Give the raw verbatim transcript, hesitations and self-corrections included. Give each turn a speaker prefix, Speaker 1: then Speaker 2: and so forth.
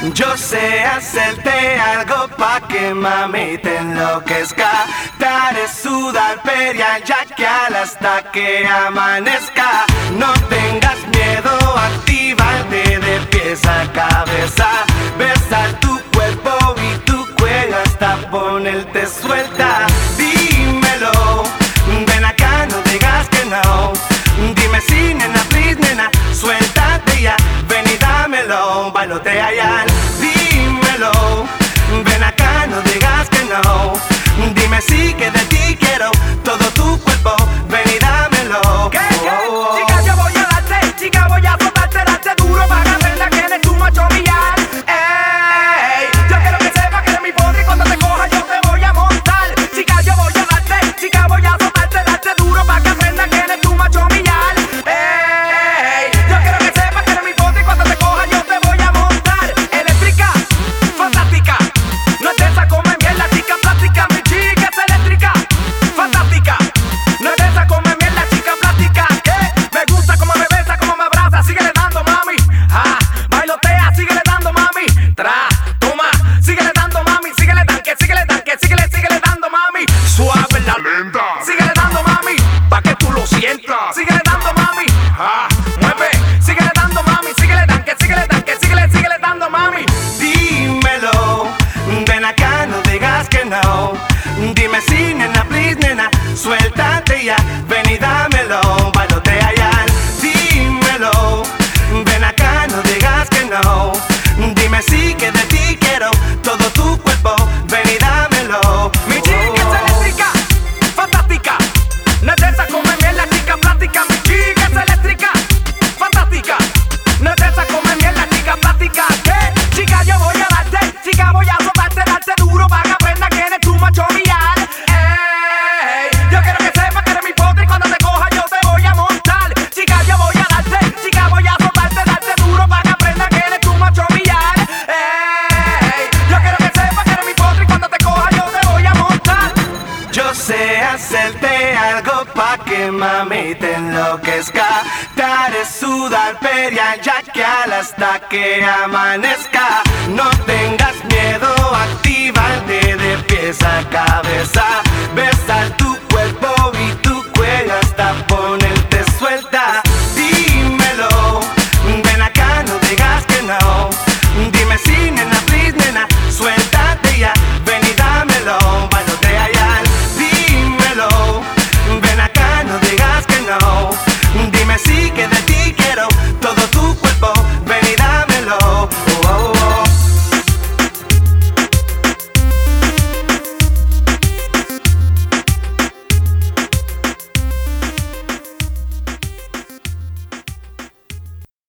Speaker 1: Yo sé hacerte algo pa' que mami te enloquezca. Te haré sudar feria ya que al hasta que amanezca. No tengas miedo, actívate de pies a cabeza. Besar tu cuerpo y tu cuello hasta ponerte suelta. Dímelo, ven acá, no digas que no. Dime si nena, please nena, suéltate ya. Ven y dámelo, bailotea ya. Dímelo, ven acá, no digas que no. Dime si que de ti quiero todo tu cuerpo. Ven y dámelo.
Speaker 2: ¿Qué, qué? Oh, oh. Chica, yo voy a darte, chica, voy a soltarte, darte duro para que aprenda que eres tu macho millar. Ey, yo quiero que sepas que eres mi poder y cuando te coja yo te voy a montar. Chica, yo voy a darte, chica, voy a soltarte, darte duro para que aprenda que eres tu macho millar. Ey, yo quiero que sepas que eres mi poder y cuando te coja yo te voy a montar. Eléctrica, fantástica, no es de esa come mierda, chica plástica, mi chica es eléctrica, fantástica, no es de esa come mierda, chica plástica, que me gusta como me besa, como me abraza, síguele dando mami, ah, bailotea, síguele dando mami, tra, toma, síguele dando mami, síguele tanque, síguele tanque, síguele, síguele dando mami, suave la lenta, síguele dando mami, pa' que tú lo sientas, síguele dando mami, ah, mueve, síguele dando mami, síguele tanque, síguele tanque, síguele, síguele dando mami.
Speaker 1: Dímelo, ven acá, no digas que no. Dime si nena, please nena, suéltate ya. Ven y dámelo, bailotea ya. Dímelo, ven acá, no digas que no. Dime si que de ti quiero todo tu cuerpo. Ven y dámelo.
Speaker 2: Mi chica es eléctrica, fantástica, no es de esa come mierda, chica plástica. Mi chica es eléctrica, fantástica, no es de esa come mierda, chica plástica. ¿Qué? Chica, yo voy a darte, chica, voy a soltarte, darte duro para que aprenda que eres tu macho real. Ey, yo quiero que sepas que eres mi potre y cuando te coja yo te voy a montar. Chica, yo voy a darte, chica, voy a soltarte, darte duro para que aprenda que eres tu macho real. Ey, yo quiero que sepas que eres mi potre y cuando te coja yo te voy a montar.
Speaker 1: Yo sé hacerte algo pa' que mami te enloquezca. Te haré sudar feria ya que al hasta que amanezca. No tengas miedo, actívate de pies a cabeza.